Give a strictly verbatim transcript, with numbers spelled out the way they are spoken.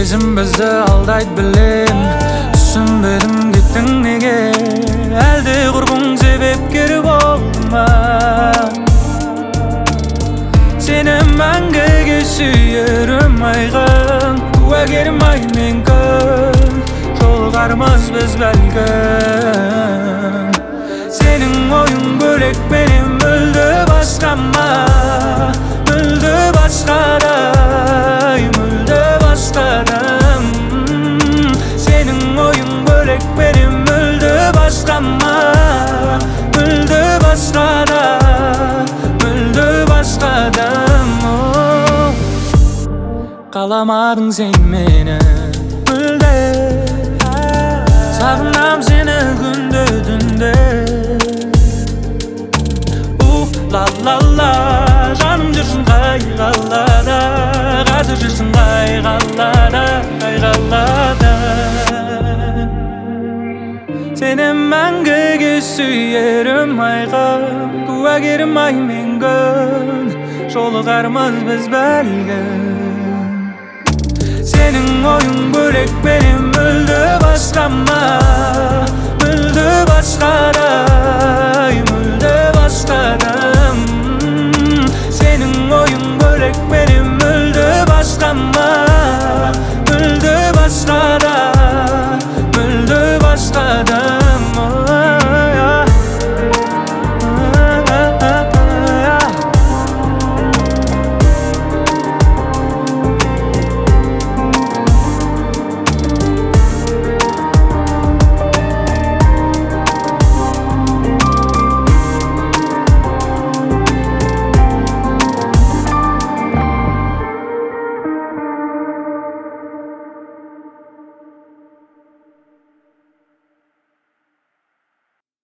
Сезім бізді алдайды білем, түсінбедім кеттің неге, әлде құрбың себепкер болды ма? Сені мәңгіге сүйерім айғын, куәгерім ай мен күн, жолығармыз біз бәлкім. Сенің ойың бөлек, менен мүлде басқа ма? Мүлде басқадай, мүлде басқадам. Сенің ойың бөлек, менен мүлде басқа ма? Мүлде басқада, мүлде басқадам. Қаламадың сен мені мүлде, сағынам сені күнде түнде. Ла-ла-ла, жаным жүрсің қай қалада, қазір жүрсің қай қалада, қай қалада. Сені мәңгіге сүйерім айғын, куәгерім ай мен күн, жолығармыз біз бәлкім. Сенің ойың бөлек, менен мүлде басқа ма? Мүлде басқада,